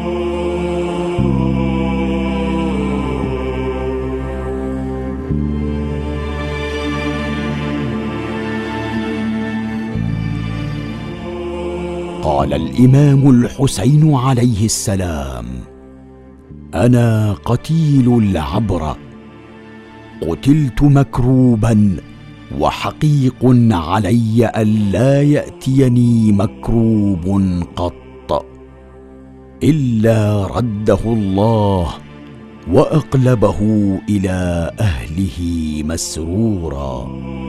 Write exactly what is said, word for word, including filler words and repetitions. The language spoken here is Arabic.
قال الإمام الحسين عليه السلام: أنا قتيل العبرة، قتلت مكروبا، وحقيق علي ألا يأتيني مكروب قط إلا رده الله وأقلبه إلى أهله مسرورا.